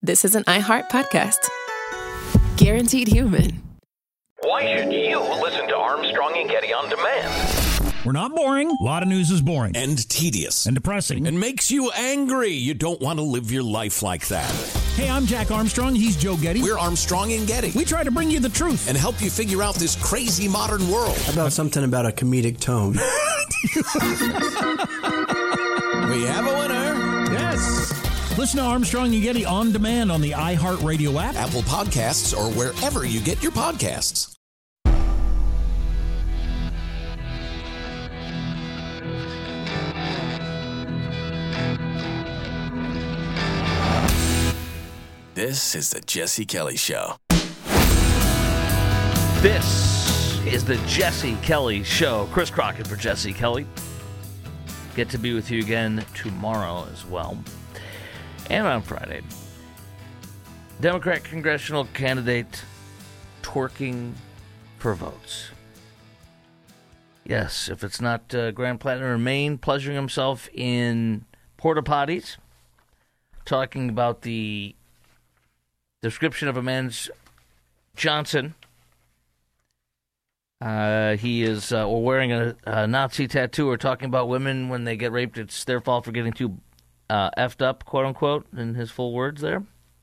this is an iHeart podcast. Guaranteed human. Why should you listen to Armstrong and Getty on demand? We're not boring. A lot of news is boring. And tedious. And depressing. And makes you angry. You don't want to live your life like that. Hey, I'm Jack Armstrong. He's Joe Getty. We're Armstrong and Getty. We try to bring you the truth. And help you figure out this crazy modern world. How about something about a comedic tone? We have a winner. Yes. Listen to Armstrong and Getty on demand on the iHeartRadio app, Apple Podcasts, or wherever you get your podcasts. This is the Jesse Kelly Show. This is the Jesse Kelly Show. Chris Crockett for Jesse Kelly. Get to be with you again tomorrow as well. And on Friday. Democrat congressional candidate twerking for votes. Yes, if it's not Grand Platinum or Maine pleasuring himself in porta potties, talking about the description of a man's Johnson. He is wearing a Nazi tattoo or talking about women when they get raped. It's their fault for getting too effed up, quote unquote, in his full words there.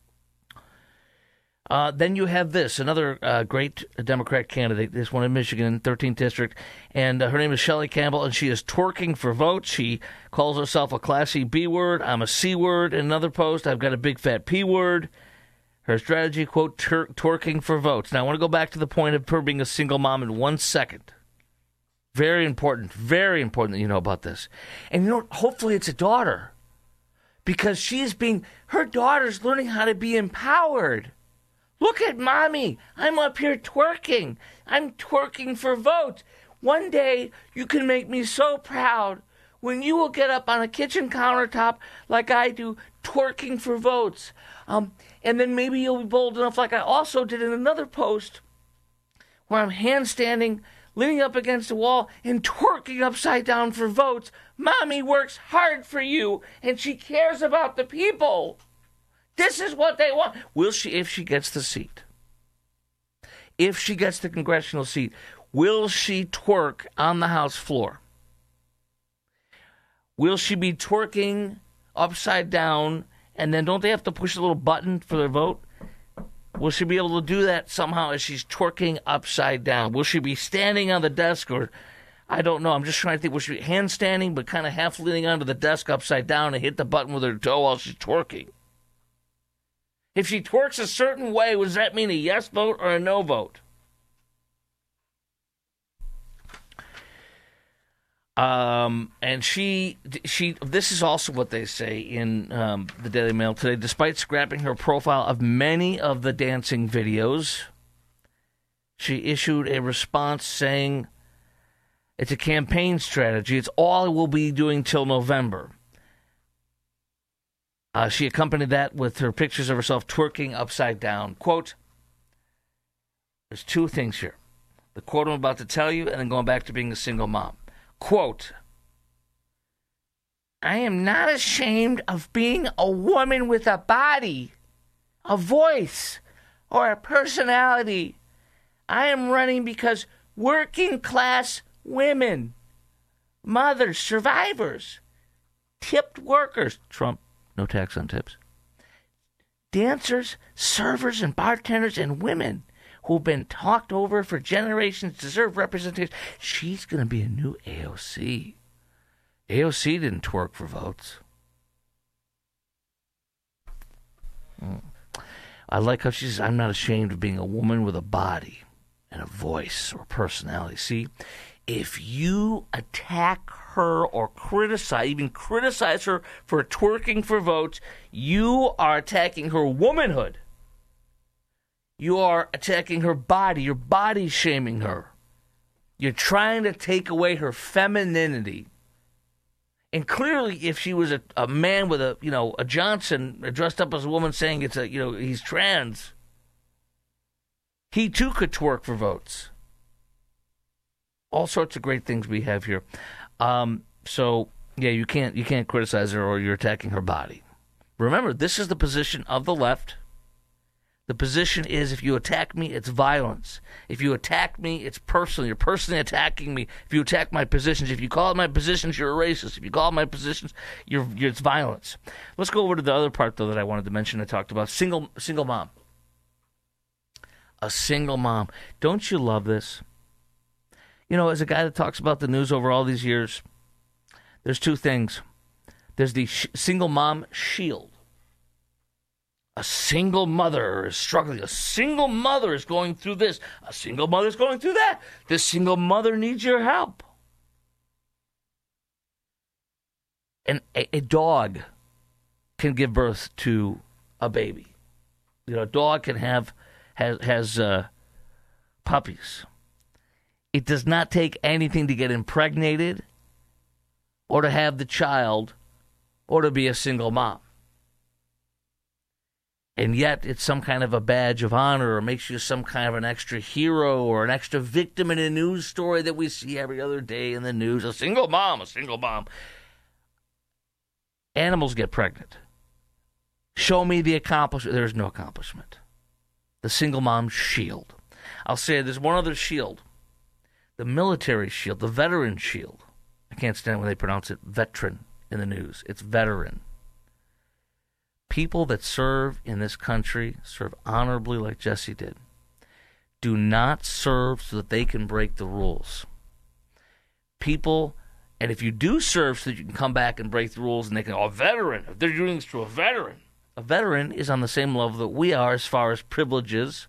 Then you have this, another great Democrat candidate, this one in Michigan, 13th District, and her name is Shelley Campbell, and she is twerking for votes. She calls herself a classy B word. I'm a C word. In another post, I've got a big fat P word. Her strategy, quote, twerking for votes. Now, I want to go back to the point of her being a single mom in 1 second. Very important that you know about this. And, you know, hopefully it's a daughter. Because her daughter's learning how to be empowered. Look at mommy. I'm up here twerking. I'm twerking for votes. One day, you can make me so proud when you will get up on a kitchen countertop like I do, twerking for votes. And then maybe you'll be bold enough, like I also did in another post, where I'm handstanding, leaning up against a wall, and twerking upside down for votes. Mommy works hard for you, and she cares about the people. This is what they want. Will she, if she gets the seat? If she gets the congressional seat, will she twerk on the House floor? Will she be twerking upside down, and then don't they have to push a little button for their vote? Will she be able to do that somehow as she's twerking upside down? Will she be standing on the desk, or I don't know. I'm just trying to think. Will she be handstanding but kind of half leaning onto the desk upside down and hit the button with her toe while she's twerking? If she twerks a certain way, does that mean a yes vote or a no vote? And she. This is also what they say in the Daily Mail today. Despite scrapping her profile of many of the dancing videos, she issued a response saying it's a campaign strategy. It's all we'll be doing till November. She accompanied that with her pictures of herself twerking upside down. Quote, there's two things here. The quote I'm about to tell you, and then going back to being a single mom. Quote, I am not ashamed of being a woman with a body, a voice, or a personality. I am running because working class women, mothers, survivors, tipped workers, Trump, no tax on tips, dancers, servers, and bartenders, and women who've been talked over for generations deserve representation. She's going to be a new AOC. AOC didn't twerk for votes. I like how she says, I'm not ashamed of being a woman with a body and a voice or personality. See, if you attack her or even criticize her for twerking for votes, you are attacking her womanhood. You are attacking her body. You're body shaming her. You're trying to take away her femininity. And clearly, if she was a man with a Johnson dressed up as a woman saying he's trans, he too could twerk for votes. All sorts of great things we have here. So yeah, you can't criticize her or you're attacking her body. Remember, this is the position of the left. The position is, if you attack me, it's violence. If you attack me, it's personal. You're personally attacking me. If you attack my positions, if you call out my positions, you're a racist. If you call out my positions, it's violence. Let's go over to the other part, though, that I wanted to mention. I talked about single mom. A single mom. Don't you love this? You know, as a guy that talks about the news over all these years, there's two things. There's the single mom shield. A single mother is struggling. A single mother is going through this. A single mother is going through that. This single mother needs your help. And a dog can give birth to a baby. You know, a dog can has puppies. It does not take anything to get impregnated or to have the child or to be a single mom. And yet it's some kind of a badge of honor or makes you some kind of an extra hero or an extra victim in a news story that we see every other day in the news. A single mom. Animals get pregnant. Show me the accomplishment. There's no accomplishment. The single mom shield. I'll say there's one other shield. The military shield, the veteran shield. I can't stand when they pronounce it veteran in the news. It's veteran. People that serve in this country serve honorably like Jesse did. Do not serve so that they can break the rules. People, and if you do serve so that you can come back and break the rules and they can, a veteran, if they're doing this to a veteran is on the same level that we are as far as privileges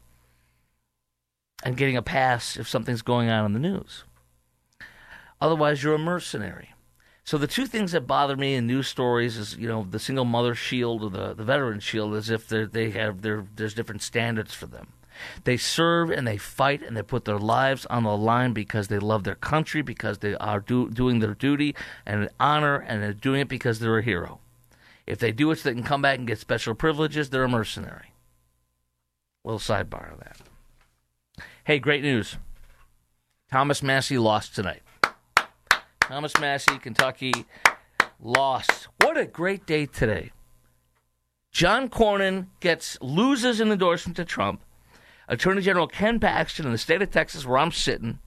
and getting a pass if something's going on in the news. Otherwise, you're a mercenary. So the two things that bother me in news stories is, you know, the single mother shield or the veteran shield, as if there's different standards for them. They serve and they fight and they put their lives on the line because they love their country, because they are doing their duty and honor, and they're doing it because they're a hero. If they do it so they can come back and get special privileges, they're a mercenary. Little sidebar of that. Hey, great news. Thomas Massie lost tonight. Thomas Massie, Kentucky, lost. What a great day today. John Cornyn loses an endorsement to Trump. Attorney General Ken Paxton in the state of Texas, where I'm sitting,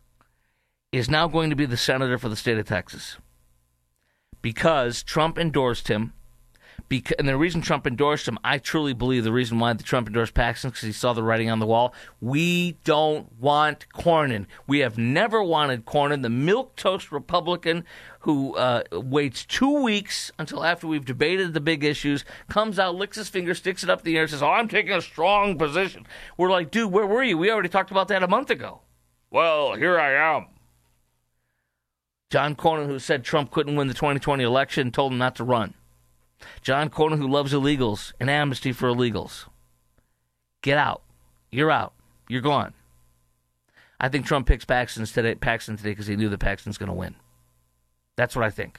is now going to be the senator for the state of Texas because Trump endorsed him. And the reason Trump endorsed him, I truly believe the reason why Trump endorsed Paxton is because he saw the writing on the wall. We don't want Cornyn. We have never wanted Cornyn, the milquetoast Republican who waits 2 weeks until after we've debated the big issues, comes out, licks his finger, sticks it up in the air, and says, I'm taking a strong position. We're like, dude, where were you? We already talked about that a month ago. Well, here I am. John Cornyn, who said Trump couldn't win the 2020 election, told him not to run. John Cornyn, who loves illegals and amnesty for illegals. Get out. You're out. You're gone. I think Trump picks Paxton today because he knew that Paxton's going to win. That's what I think.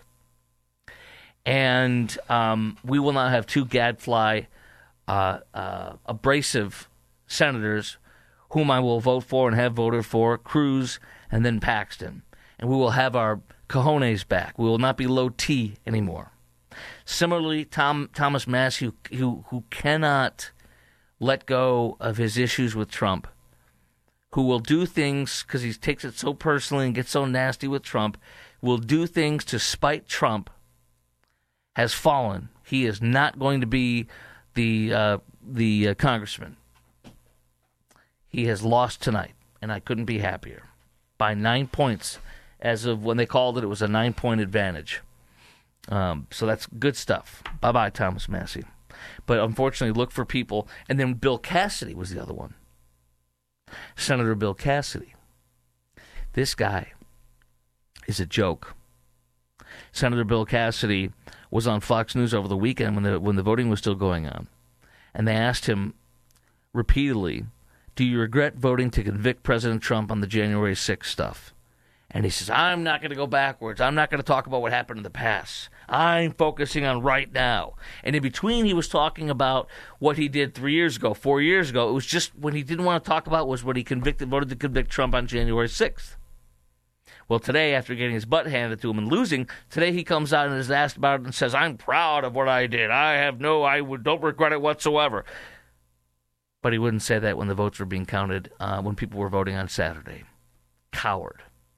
And we will not have two gadfly, abrasive senators whom I will vote for and have voted for, Cruz and then Paxton. And we will have our cojones back. We will not be low T anymore. Similarly, Thomas Massie, who cannot let go of his issues with Trump, who will do things because he takes it so personally and gets so nasty with Trump, will do things to spite Trump, has fallen. He is not going to be the congressman. He has lost tonight, and I couldn't be happier. By 9 points. As of when they called it, it was a 9-point advantage. So that's good stuff. Bye-bye, Thomas Massie. But unfortunately, look for people. And then Bill Cassidy was the other one. Senator Bill Cassidy. This guy is a joke. Senator Bill Cassidy was on Fox News over the weekend when the voting was still going on. And they asked him repeatedly, do you regret voting to convict President Trump on the January 6th stuff? And he says, I'm not going to go backwards. I'm not going to talk about what happened in the past. I'm focusing on right now. And in between, he was talking about what he did 3 years ago, 4 years ago. It was just what he didn't want to talk about was what he voted to convict Trump on January 6th. Well, today, after getting his butt handed to him and losing, today he comes out and is asked about it and says, I'm proud of what I did. Don't regret it whatsoever. But he wouldn't say that when the votes were being counted, when people were voting on Saturday. Coward.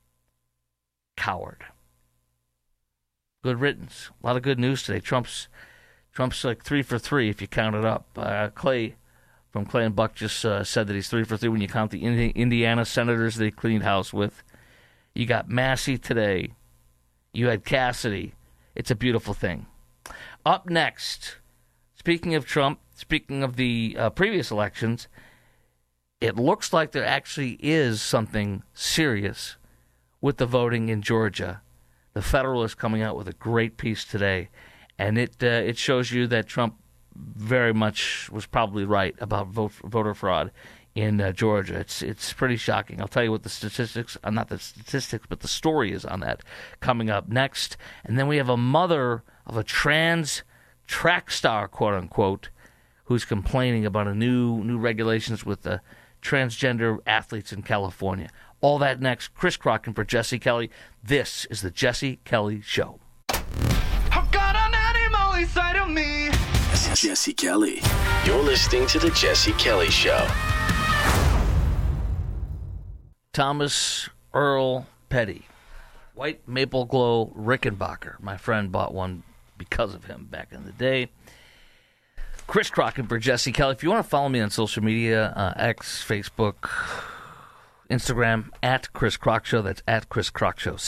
Good riddance. A lot of good news today. Trump's like 3 for 3 if you count it up. Clay from Clay and Buck just said that he's 3 for 3 when you count the Indiana senators that he cleaned house with. You got Massey today. You had Cassidy. It's a beautiful thing. Up next, speaking of Trump, speaking of the previous elections, it looks like there actually is something serious with the voting in Georgia. The Federalist coming out with a great piece today, and it shows you that Trump very much was probably right about voter fraud in Georgia. It's pretty shocking. I'll tell you what the statistics, not the statistics, but the story is on that coming up next. And then we have a mother of a trans track star, quote unquote, who's complaining about a new regulations with the transgender athletes in California. All that next. Chris Crocken for Jesse Kelly. This is the Jesse Kelly Show. I've got an animal inside of me. Jesse Kelly. You're listening to The Jesse Kelly Show. Thomas Earl Petty. White Maple Glow Rickenbacker. My friend bought one because of him back in the day. Chris Crocken for Jesse Kelly. If you want to follow me on social media, X, Facebook, Instagram, at Chris Crock Show. That's at Chris Crock Show.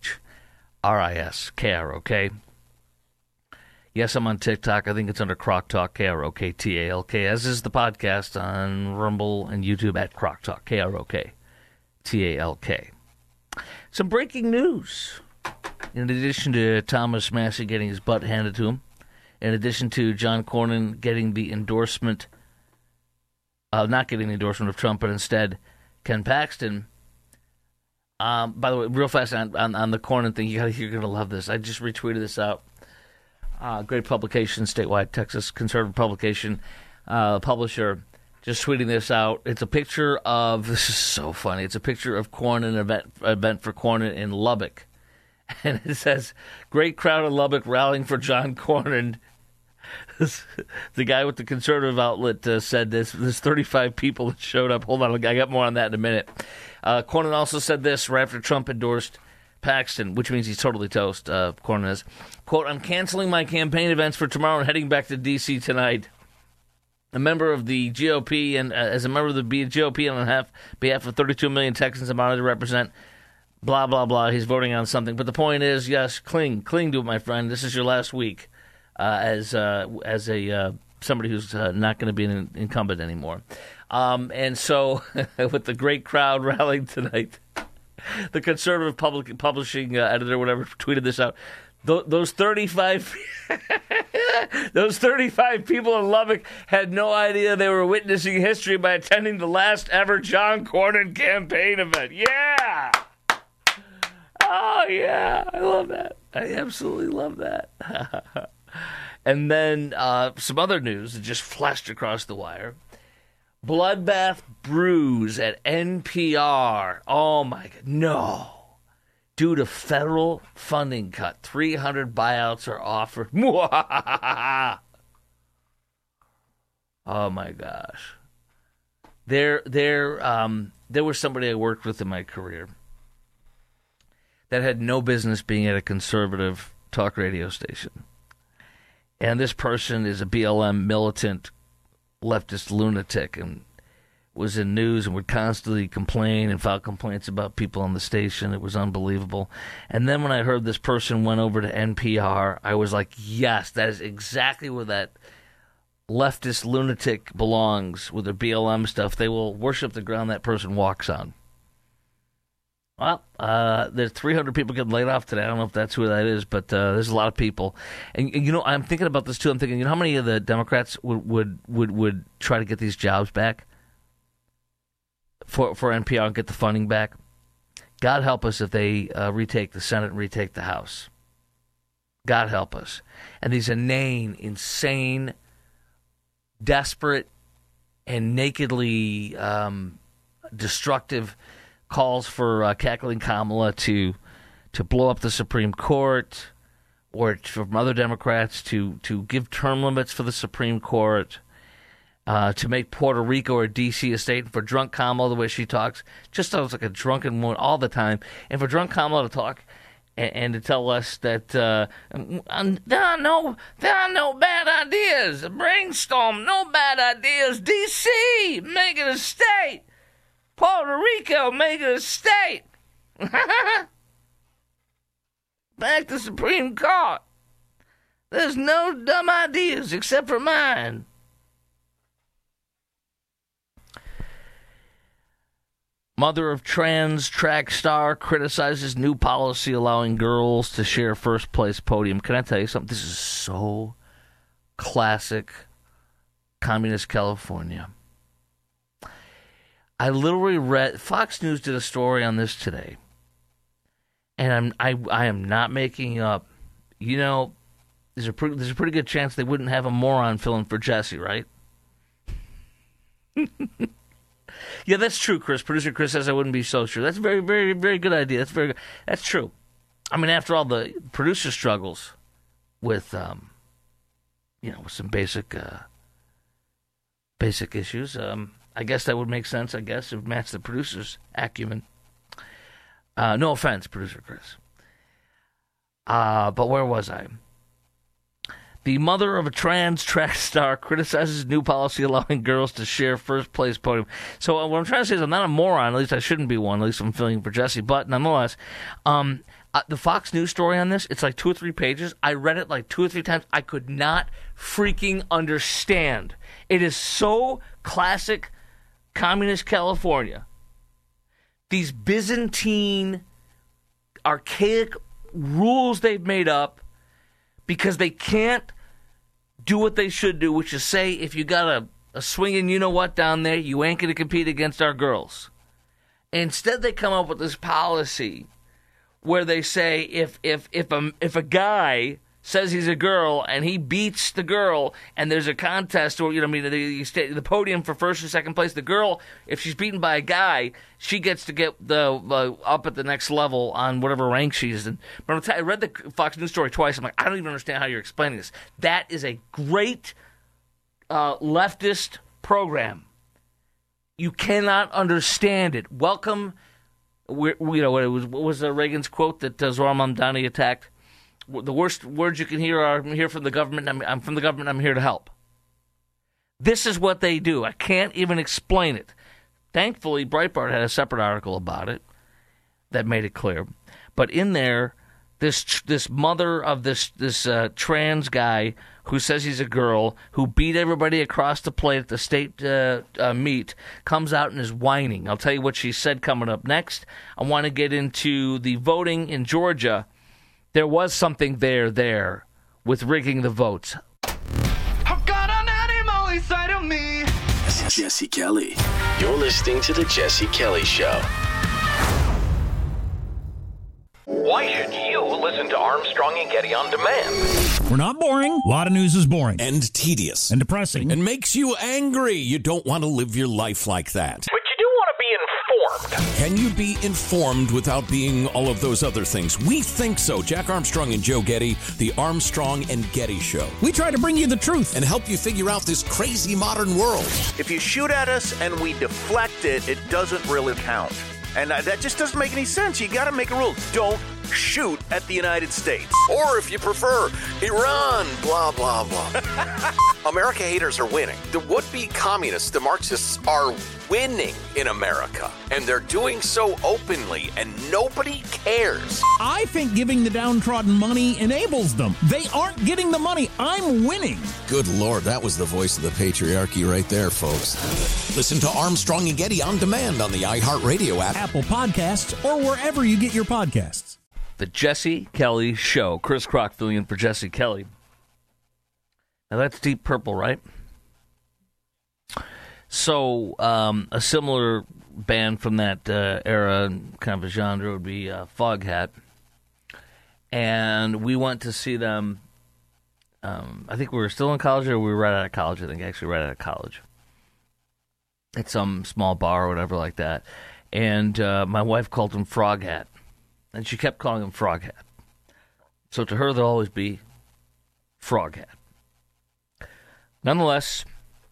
CHRISKROK. Yes, I'm on TikTok. I think it's under Crock Talk, KROKTALK, as is the podcast on Rumble and YouTube at Crock Talk, KROKTALK. Some breaking news. In addition to Thomas Massey getting his butt handed to him, in addition to John Cornyn getting the endorsement, not getting the endorsement of Trump, but instead Ken Paxton. By the way, real fast on the Cornyn thing, you're going to love this. I just retweeted this out. Great publication, statewide Texas conservative publication, publisher, just tweeting this out. It's a picture of, this is so funny, it's a picture of Cornyn, event for Cornyn in Lubbock. And it says, great crowd in Lubbock rallying for John Cornyn. The guy with the conservative outlet said this. There's 35 people that showed up. Hold on, I got more on that in a minute. Cornyn also said this right after Trump endorsed Paxton, which means he's totally toast, Cornyn is. Quote, I'm canceling my campaign events for tomorrow and heading back to D.C. tonight. A member of the GOP, and as a member of the GOP on behalf of 32 million Texans I'm honored to represent, blah, blah, blah. He's voting on something. But the point is, yes, cling to it, my friend. This is your last week as somebody who's not going to be an incumbent anymore. And so with the great crowd rallying tonight, the conservative publishing editor, whatever, tweeted this out. Those 35 people in Lubbock had no idea they were witnessing history by attending the last ever John Cornyn campaign event. Yeah! Oh, yeah. I love that. I absolutely love that. And then some other news that just flashed across the wire. Bloodbath brews at NPR. Oh, my God. No. Due to federal funding cut, 300 buyouts are offered. Oh, my gosh. There was somebody I worked with in my career that had no business being at a conservative talk radio station. And this person is a BLM militant leftist lunatic and was in news and would constantly complain and file complaints about people on the station. It was unbelievable. And then when I heard this person went over to NPR, I was like, yes, that is exactly where that leftist lunatic belongs with their BLM stuff. They will worship the ground that person walks on. Well, there's 300 people getting laid off today. I don't know if that's who that is, but there's a lot of people. And you know, I'm thinking about this too. I'm thinking, you know how many of the Democrats would try to get these jobs back for NPR and get the funding back? God help us if they retake the Senate and retake the House. God help us. And these inane, insane, desperate, and nakedly destructive calls for Kathleen Kamala to blow up the Supreme Court, or from other Democrats to give term limits for the Supreme Court, to make Puerto Rico or D.C. a state, and for drunk Kamala, the way she talks, just sounds like a drunken woman all the time, and for drunk Kamala to talk and to tell us that there are no bad ideas. Brainstorm, no bad ideas. D.C., make it a state. Puerto Rico, make it a state. Back to Supreme Court. There's no dumb ideas except for mine. Mother of trans track star criticizes new policy allowing girls to share first place podium. Can I tell you something? This is so classic communist California. I literally read, Fox News did a story on this today, and I am not making up. You know, there's a pretty good chance they wouldn't have a moron filling for Jesse, right? Yeah, that's true, Chris. Producer Chris says I wouldn't be so sure. That's a very, very, very good idea. That's very good. That's true. I mean, after all the producer struggles with, with some basic issues, I guess that would make sense. I guess it would match the producer's acumen. No offense, Producer Chris. But where was I? The mother of a trans track star criticizes new policy allowing girls to share first place podium. So what I'm trying to say is I'm not a moron. At least I shouldn't be one. At least I'm filling for Jesse. But nonetheless, the Fox News story on this, it's like 2 or 3 pages. I read it like 2 or 3 times. I could not freaking understand. It is so classic communist California. These Byzantine, archaic rules they've made up because they can't do what they should do, which is say, if you got a swinging you-know-what down there, you ain't going to compete against our girls. Instead, they come up with this policy where they say if a guy says he's a girl and he beats the girl and there's a contest, or the podium for first or second place, the girl, if she's beaten by a guy, she gets to get the up at the next level on whatever rank she's in. But I read the Fox News story twice. I'm like, I don't even understand how you're explaining this. That is a great leftist program. You cannot understand it. Welcome. What was Reagan's quote that Zohar Mamdani attacked? The worst words you can hear are, I'm here from the government, I'm from the government, I'm here to help. This is what they do. I can't even explain it. Thankfully, Breitbart had a separate article about it that made it clear. But in there, this mother of this trans guy who says he's a girl, who beat everybody across the plate at the state meet, comes out and is whining. I'll tell you what she said coming up next. I want to get into the voting in Georgia. There was something there with rigging the votes. I've got an animal inside of me. Jesse Kelly. You're listening to The Jesse Kelly Show. Why should you listen to Armstrong and Getty on demand? We're not boring. A lot of news is boring. And tedious. And depressing. And makes you angry. You don't want to live your life like that. But you do want to be informed. Can you be informed without being all of those other things? We think so. Jack Armstrong and Joe Getty, the Armstrong and Getty Show. We try to bring you the truth. And help you figure out this crazy modern world. If you shoot at us and we deflect it, it doesn't really count. And that just doesn't make any sense. You got to make a rule. Don't shoot at the United States. Or if you prefer, Iran, blah, blah, blah. America haters are winning. The would-be communists, the Marxists, are winning in America. And they're doing so openly, and nobody cares. I think giving the downtrodden money enables them. They aren't getting the money. I'm winning. Good Lord, that was the voice of the patriarchy right there, folks. Listen to Armstrong and Getty on demand on the iHeartRadio app, Apple Podcasts, or wherever you get your podcasts. The Jesse Kelly Show. Chris Crock filling in for Jesse Kelly. Now that's Deep Purple, right? So a similar band from that era, kind of a genre, would be Foghat. And we went to see them, I think we were still in college, or we were right out of college. I think actually right out of college. At some small bar or whatever like that. And my wife called him Frog Hat. And she kept calling him Frog Hat. So to her, there'll always be Frog Hat. Nonetheless,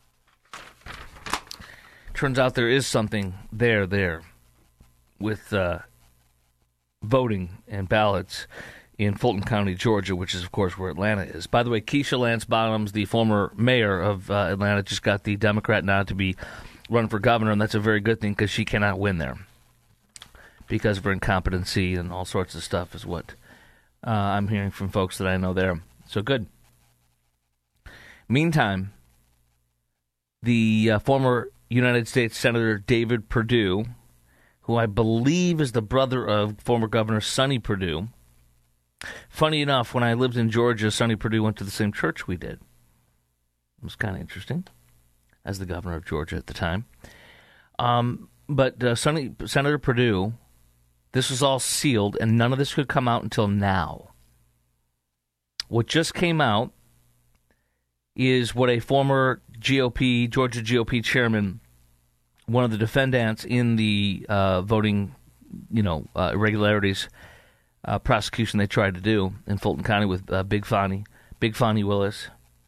turns out there is something there with voting and ballots in Fulton County, Georgia, which is, of course, where Atlanta is. By the way, Keisha Lance Bottoms, the former mayor of Atlanta, just got the Democrat nod to be run for governor, and that's a very good thing because she cannot win there because of her incompetency and all sorts of stuff is what I'm hearing from folks that I know there. So good. Meantime, the former United States Senator David Perdue, who I believe is the brother of former Governor Sonny Perdue. Funny enough, when I lived in Georgia, Sonny Perdue went to the same church we did. It was kind of interesting, as the governor of Georgia at the time. But Senator Perdue, this was all sealed, and none of this could come out until now. What just came out is what a former Georgia GOP chairman, one of the defendants in the voting, irregularities prosecution they tried to do in Fulton County with Big Fonnie Willis.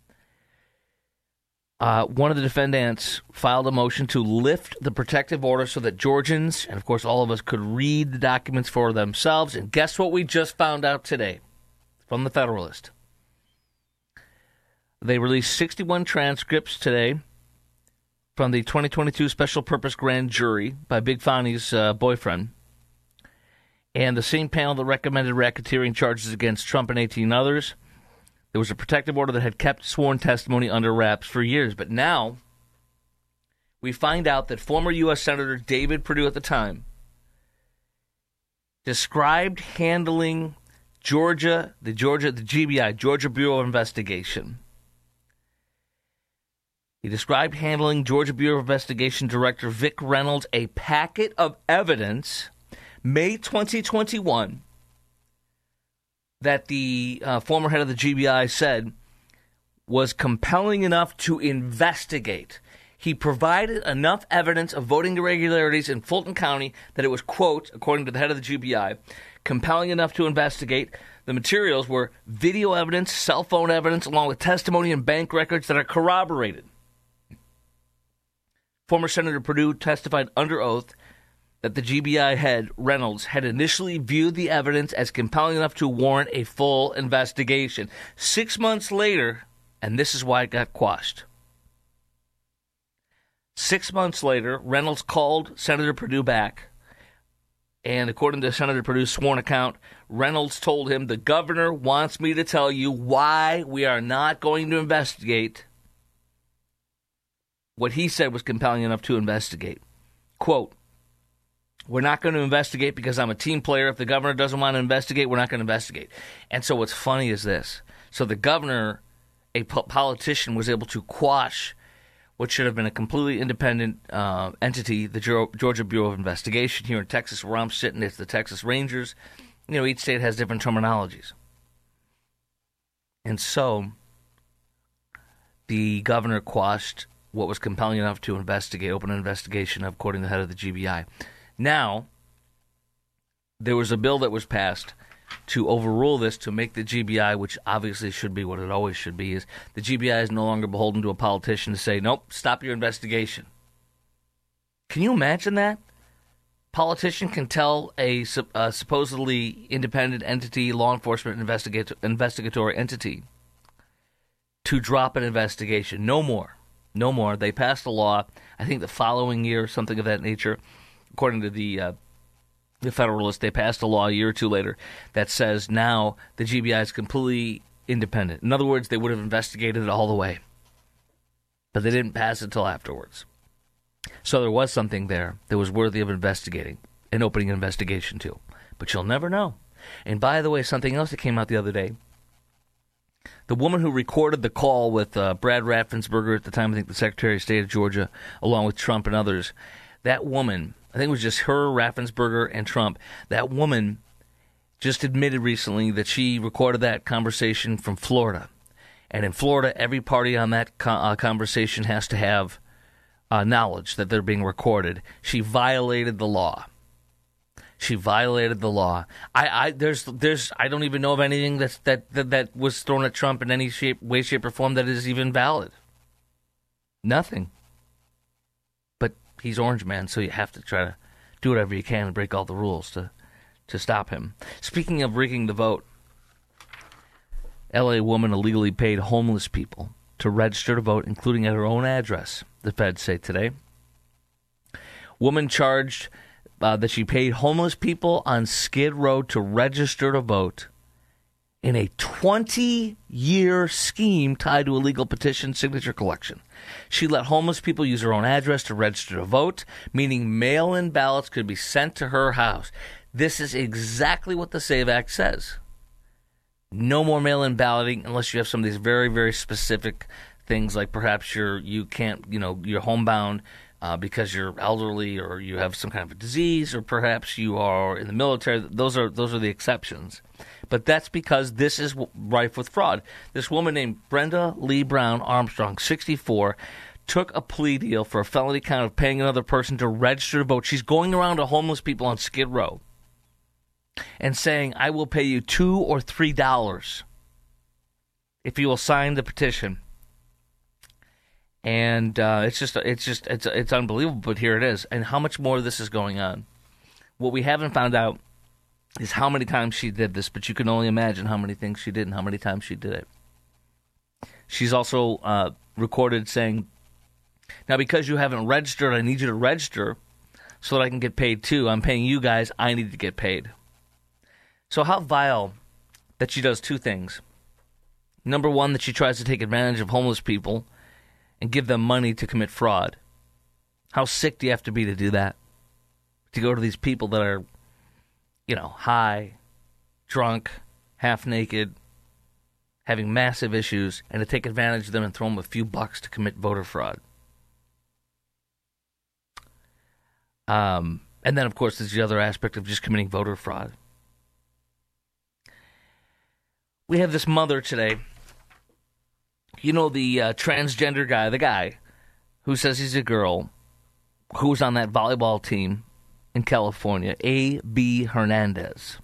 One of the defendants filed a motion to lift the protective order so that Georgians, and of course all of us, could read the documents for themselves. And guess what we just found out today from the Federalist? They released 61 transcripts today from the 2022 Special Purpose Grand Jury by Big Fonnie's boyfriend. And the same panel that recommended racketeering charges against Trump and 18 others. There was a protective order that had kept sworn testimony under wraps for years. But now we find out that former U.S. Senator David Perdue at the time described handling the GBI, Georgia Bureau of Investigation. He described handling Georgia Bureau of Investigation Director Vic Reynolds a packet of evidence May 2021 that the former head of the GBI said was compelling enough to investigate. He provided enough evidence of voting irregularities in Fulton County that it was, quote, according to the head of the GBI, compelling enough to investigate. The materials were video evidence, cell phone evidence, along with testimony and bank records that are corroborated. Former Senator Perdue testified under oath that the GBI head, Reynolds, had initially viewed the evidence as compelling enough to warrant a full investigation. 6 months later, and this is why it got quashed. 6 months later, Reynolds called Senator Perdue back, and according to Senator Perdue's sworn account, Reynolds told him, the governor wants me to tell you why we are not going to investigate what he said was compelling enough to investigate. Quote, we're not going to investigate because I'm a team player. If the governor doesn't want to investigate, we're not going to investigate. And so what's funny is this. So the governor, a politician, was able to quash what should have been a completely independent entity, the Georgia Bureau of Investigation. Here in Texas, where I'm sitting, it's the Texas Rangers. Each state has different terminologies. And so the governor quashed what was compelling enough to investigate, open an investigation, according to the head of the GBI. Now, there was a bill that was passed to overrule this, to make the GBI, which obviously should be what it always should be, is the GBI is no longer beholden to a politician to say, nope, stop your investigation. Can you imagine that? Politician can tell a supposedly independent entity, law enforcement investigatory entity, to drop an investigation. No more. No more. They passed a law, I think the following year, something of that nature. According to the Federalist, they passed a law a year or two later that says now the GBI is completely independent. In other words, they would have investigated it all the way. But they didn't pass it until afterwards. So there was something there that was worthy of investigating and opening an investigation to. But you'll never know. And by the way, something else that came out the other day, the woman who recorded the call with Brad Raffensperger, at the time I think the Secretary of State of Georgia, along with Trump and others, that woman, I think it was just her, Raffensperger, and Trump. That woman just admitted recently that she recorded that conversation from Florida. And in Florida, every party on that conversation has to have knowledge that they're being recorded. She violated the law. She violated the law. I don't even know of anything that was thrown at Trump in any way, shape, or form that is even valid. Nothing. But he's Orange Man, so you have to try to do whatever you can and break all the rules to stop him. Speaking of rigging the vote, L.A. woman illegally paid homeless people to register to vote, including at her own address, the feds say today. Woman charged that she paid homeless people on Skid Row to register to vote in a 20-year scheme tied to illegal petition signature collection. She let homeless people use their own address to register to vote, meaning mail-in ballots could be sent to her house. This is exactly what the SAVE Act says. No more mail-in balloting unless you have some of these very, very specific things, like perhaps you're homebound because you're elderly, or you have some kind of a disease, or perhaps you are in the military. Those are the exceptions. But that's because this is rife with fraud. This woman named Brenda Lee Brown Armstrong, 64, took a plea deal for a felony count of paying another person to register to vote. She's going around to homeless people on Skid Row and saying, I will pay you $2 or $3 if you will sign the petition. And it's unbelievable, but here it is. And how much more of this is going on? What we haven't found out is how many times she did this, but you can only imagine how many things she did and how many times she did it. She's also recorded saying, now because you haven't registered, I need you to register so that I can get paid too. I'm paying you guys, I need to get paid. So how vile that she does two things. Number one, that she tries to take advantage of homeless people and give them money to commit fraud. How sick do you have to be to do that? To go to these people that are, high, drunk, half naked, having massive issues, and to take advantage of them and throw them a few bucks to commit voter fraud. And then, of course, there's the other aspect of just committing voter fraud. We have this mother today. The transgender guy, the guy who says he's a girl, who was on that volleyball team in California, A.B. Hernandez.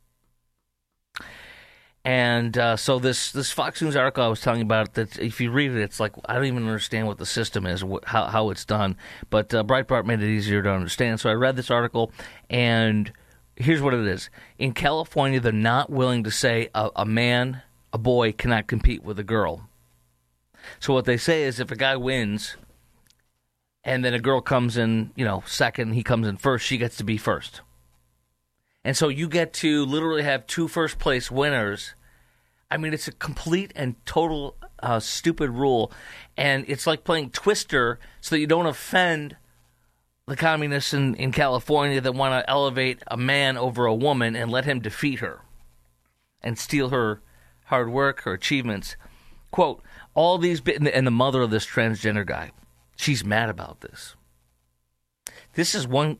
And so this Fox News article I was telling you about, that if you read it, it's like, I don't even understand what the system is, how it's done. But Breitbart made it easier to understand. So I read this article, and here's what it is. In California, they're not willing to say a boy cannot compete with a girl. So what they say is, if a guy wins and then a girl comes in, second, he comes in first, she gets to be first. And so you get to literally have two first-place winners. I mean, it's a complete and total stupid rule. And it's like playing Twister so that you don't offend the communists in California that want to elevate a man over a woman and let him defeat her and steal her hard work, her achievements. Quote, all these, and the mother of this transgender guy, she's mad about this. This is one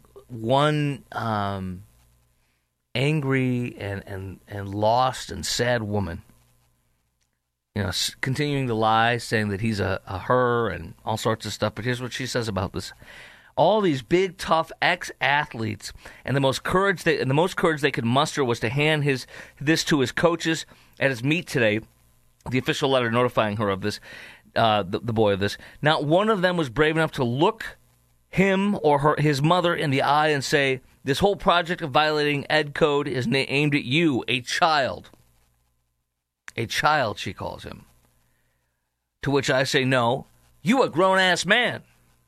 angry and lost and sad woman, continuing to lie, saying that he's a her and all sorts of stuff. But here's what she says about this. All these big, tough ex-athletes, and the most courage they could muster was to hand this to his coaches at his meet today. The official letter notifying her of this, the boy of this. Not one of them was brave enough to look him or his mother in the eye and say, this whole project of violating Ed Code is aimed at you, a child. A child, she calls him. To which I say, no, you a grown-ass man.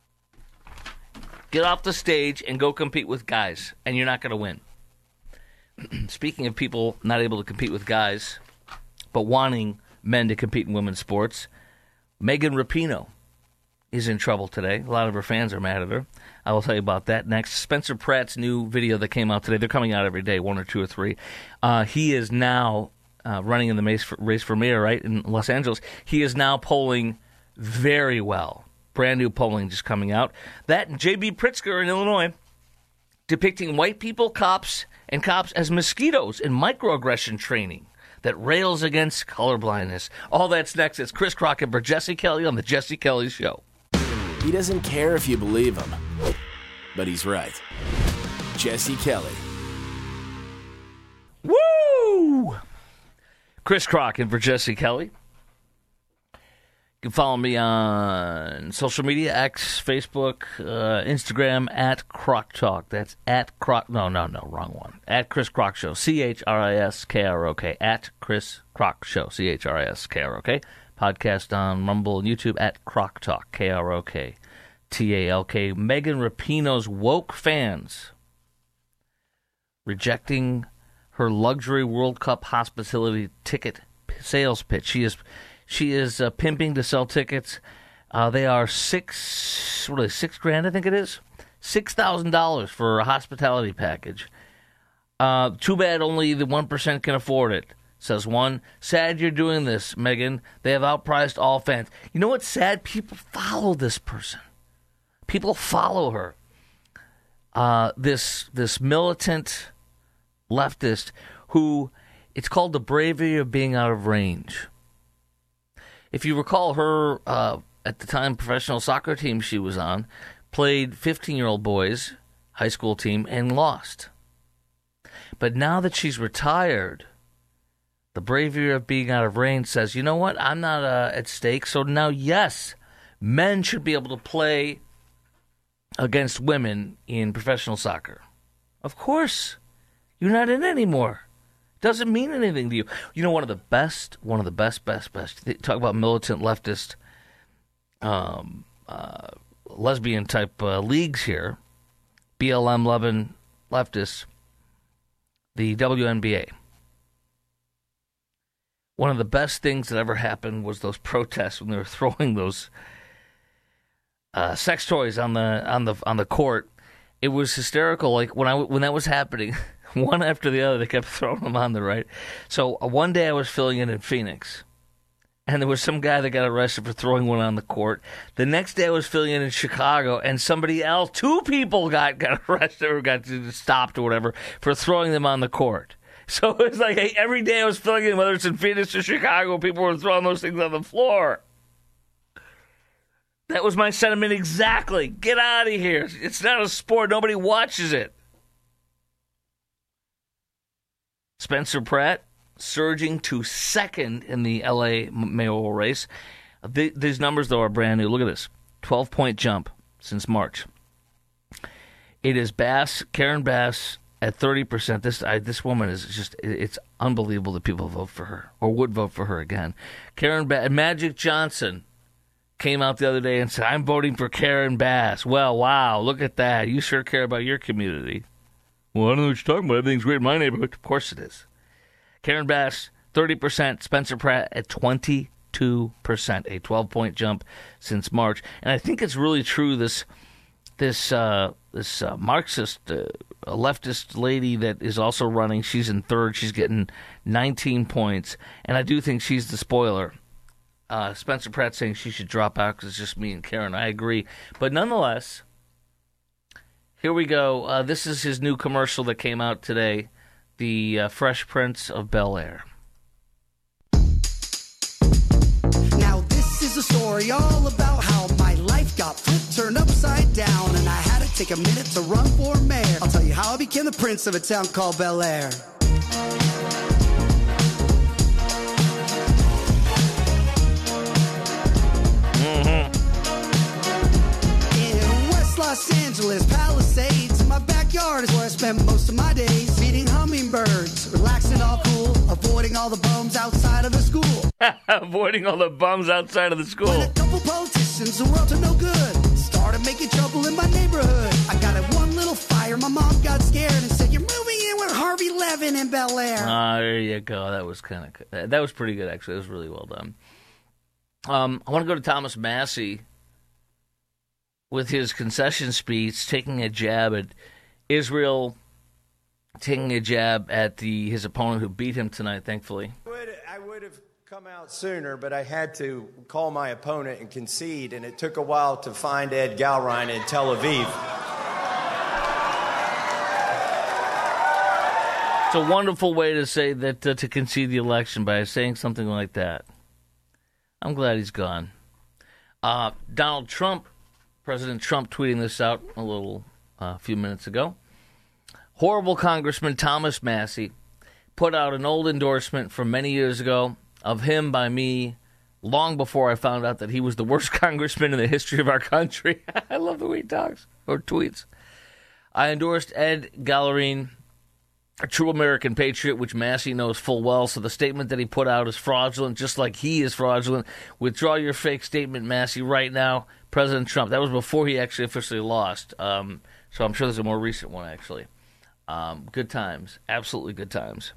Get off the stage and go compete with guys, and you're not going to win. Speaking of people not able to compete with guys, but wanting men to compete in women's sports, Megan Rapinoe is in trouble today. A lot of her fans are mad at her. I will tell you about that next. Spencer Pratt's new video that came out today, they're coming out every day, one or two or three. He is now running in the race for mayor, right, in Los Angeles. He is now polling very well. Brand new polling just coming out. That and J.B. Pritzker in Illinois depicting white people, cops as mosquitoes in microaggression training that rails against colorblindness. All that's next. It's Chris Crockett for Jesse Kelly on The Jesse Kelly Show. He doesn't care if you believe him. But he's right. Jesse Kelly. Woo! Chris Crock in for Jesse Kelly. You can follow me on social media, X, Facebook, Instagram, at Crock Talk. That's at Crock. No, wrong one. At Chris Crock Show. CHRISKROK. At Chris Crock Show. CHRISKROK. Podcast on Rumble and YouTube at Crock Talk. KROK. TALK. Megan Rapinoe's woke fans rejecting her luxury World Cup hospitality ticket sales pitch. She is pimping to sell tickets. They are $6,000, I think it is? $6,000 for a hospitality package. Too bad only the 1% can afford it, says one. Sad you're doing this, Megan. They have outpriced all fans. You know what's sad? People follow this person. People follow her. This militant leftist who, it's called the bravery of being out of range. If you recall, her, at the time, professional soccer team she was on, played 15-year-old boys, high school team, and lost. But now that she's retired, the bravery of being out of range says, you know what, I'm not at stake, so now, yes, men should be able to play against women in professional soccer. Of course. You're not in anymore. Doesn't mean anything to you. You know, one of the best, talk about militant leftist, lesbian type leagues here, BLM leftists, the WNBA. One of the best things that ever happened was those protests when they were throwing those sex toys on the court. It was hysterical. Like when that was happening. One after the other, they kept throwing them on the right. So one day I was filling in Phoenix, and there was some guy that got arrested for throwing one on the court. The next day I was filling in Chicago, and somebody else, 2 people got arrested or got stopped or whatever for throwing them on the court. So it was like every day I was filling in, whether it's in Phoenix or Chicago, people were throwing those things on the floor. That was my sentiment exactly. Get out of here. It's not a sport. Nobody watches it. Spencer Pratt surging to second in the L.A. mayoral race. These numbers, though, are brand new. Look at this. 12-point jump since March. It is Karen Bass at 30%. This woman is just, it's unbelievable that people vote for her or would vote for her again. Magic Johnson came out the other day and said, I'm voting for Karen Bass. Well, wow, look at that. You sure care about your community. Well, I don't know what you're talking about. Everything's great in my neighborhood. Of course it is. Karen Bass, 30%. Spencer Pratt at 22%. A 12-point jump since March. And I think it's really true, this Marxist, leftist lady that is also running, she's in third. She's getting 19 points. And I do think she's the spoiler. Spencer Pratt saying she should drop out because it's just me and Karen. I agree. But nonetheless, here we go. This is his new commercial that came out today, the Fresh Prince of Bel-Air. Now this is a story all about how my life got flipped, turned upside down, and I had to take a minute to run for mayor. I'll tell you how I became the prince of a town called Bel-Air. Los Angeles, Palisades, my backyard is where I spent most of my days. Feeding hummingbirds, relaxing all cool, avoiding all the bums outside of the school. Avoiding all the bums outside of the school. When a couple politicians who were up to no good started making trouble in my neighborhood. I got in one little fire, my mom got scared and said, you're moving in with Harvey Levin in Bel-Air. There you go. That was kind of good. That was pretty good, actually. It was really well done. I want to go to Thomas Massie with his concession speech, taking a jab at Israel, taking a jab at his opponent who beat him tonight, thankfully. I would have come out sooner, but I had to call my opponent and concede, and it took a while to find Ed Galrein in Tel Aviv. It's a wonderful way to say that, to concede the election by saying something like that. I'm glad he's gone. Donald Trump President Trump tweeting this out a few minutes ago. Horrible Congressman Thomas Massie put out an old endorsement from many years ago of him by me long before I found out that he was the worst congressman in the history of our country. I love the way he talks or tweets. I endorsed Ed Gallerin, a true American patriot, which Massie knows full well, so the statement that he put out is fraudulent, just like he is fraudulent. Withdraw your fake statement, Massie, right now. President Trump. That was before he actually officially lost, so I'm sure there's a more recent one, actually. Good times. Absolutely good times.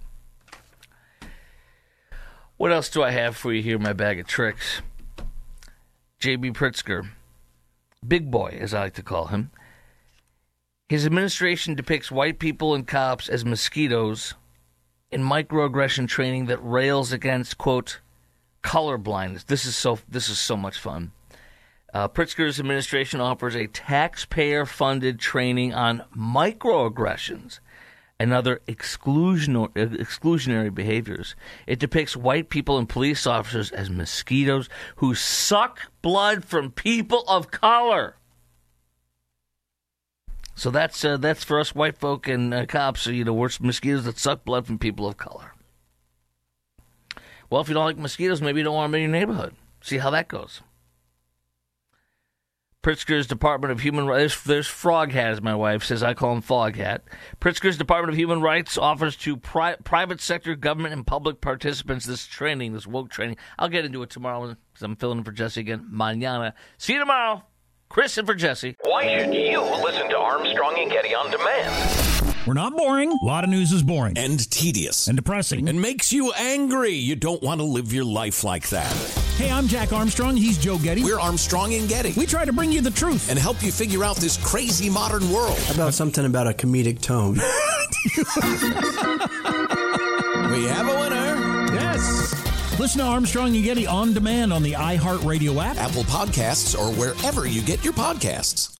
What else do I have for you here in my bag of tricks? J.B. Pritzker, Big Boy, as I like to call him. His administration depicts white people and cops as mosquitoes in microaggression training that rails against, quote, colorblindness. This is so much fun. Pritzker's administration offers a taxpayer-funded training on microaggressions and other exclusionary behaviors. It depicts white people and police officers as mosquitoes who suck blood from people of color. So that's for us white folk and cops. We're mosquitoes that suck blood from people of color. Well, if you don't like mosquitoes, maybe you don't want them in your neighborhood. See how that goes. Pritzker's Department of Human Rights, there's Frog Hat, as my wife says. I call him Fog Hat. Pritzker's Department of Human Rights offers to private sector, government, and public participants this training, this woke training. I'll get into it tomorrow because I'm filling in for Jesse again. Mañana. See you tomorrow. Chris and for Jesse. Why should you listen to Armstrong and Getty on demand? We're not boring. A lot of news is boring. And tedious. And depressing. And makes you angry. You don't want to live your life like that. Hey, I'm Jack Armstrong. He's Joe Getty. We're Armstrong and Getty. We try to bring you the truth. And help you figure out this crazy modern world. How about something about a comedic tone? We have a winner. Yes. Listen to Armstrong and Getty on demand on the iHeartRadio app, Apple Podcasts, or wherever you get your podcasts.